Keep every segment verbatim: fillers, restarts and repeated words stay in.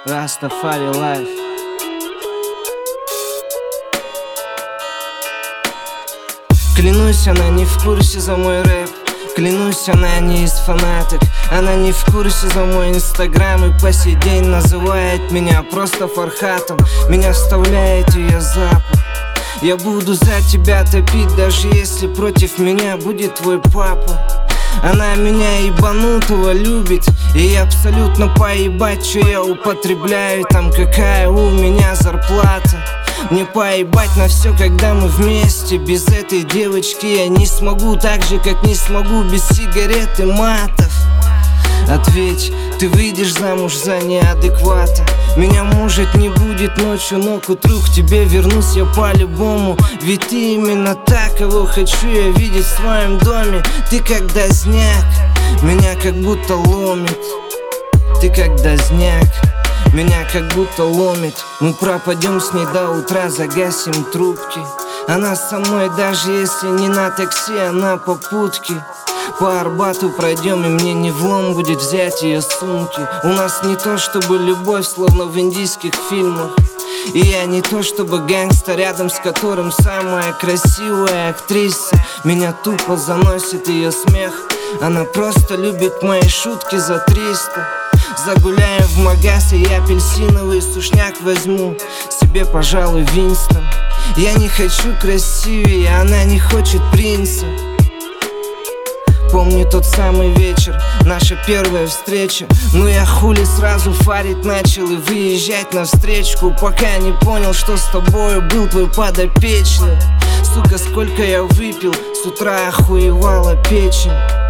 Rastafari Life. Клянусь, она не в курсе за мой рэп. Клянусь, она не из фанаток. Она не в курсе за мой инстаграм и по сей день называет меня просто Фархатом. Меня вставляет ее запах. Я буду за тебя топить, даже если против меня будет твой папа. Она меня ебанутого любит, и ей абсолютно поебать, что я употребляю, там какая у меня зарплата. Мне поебать на все, когда мы вместе. Без этой девочки я не смогу, так же, как не смогу без сигарет и матов. Ответь, ты выйдешь замуж за неадеквата. Меня может не будет ночью, но к утру к тебе вернусь я по-любому. Ведь ты именно так, кого хочу я видеть в своем доме. Ты как дозняк, меня как будто ломит. Ты как дозняк, меня как будто ломит. Мы пропадем с ней до утра, загасим трубки. Она со мной, даже если не на такси, а на попутке. По Арбату пройдем, и мне не влом будет взять ее сумки. У нас не то чтобы любовь, словно в индийских фильмах. И я не то чтобы гангста, рядом с которым самая красивая актриса. Меня тупо заносит ее смех. Она просто любит мои шутки за триста. Загуляем в магасе, я апельсиновый сушняк возьму себе, пожалуй, Винстон. Я не хочу красивее, она не хочет принца. Помню тот самый вечер, наша первая встреча. Ну я хули сразу фарить начал и выезжать навстречку, пока не понял, что с тобою был твой подопечный. Сука, сколько я выпил, с утра охуевала печень.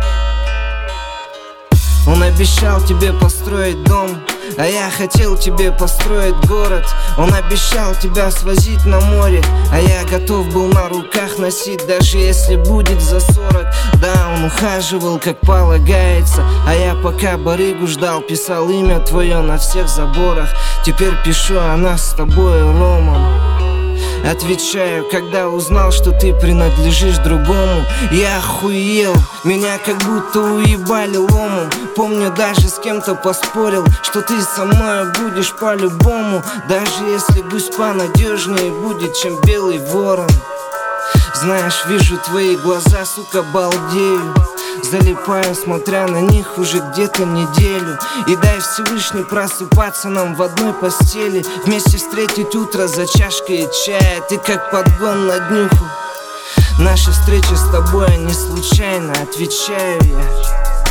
Он обещал тебе построить дом, а я хотел тебе построить город. Он обещал тебя свозить на море, а я готов был на руках носить, даже если будет за сорок. Да, он ухаживал, как полагается, а я пока барыгу ждал, писал имя твое на всех заборах. Теперь пишу о нас с тобой, Роман. Отвечаю, когда узнал, что ты принадлежишь другому. Я охуел, меня как будто уебали ломом. Помню, даже с кем-то поспорил, что ты со мной будешь по-любому. Даже если гусь понадежнее будет, чем белый ворон. Знаешь, вижу твои глаза, сука, балдею. Залипаю, смотря на них уже где-то неделю. И дай Всевышний просыпаться нам в одной постели, вместе встретить утро за чашкой чая. Ты как подгон на днюху. Наша встреча с тобой не случайно, отвечаю я.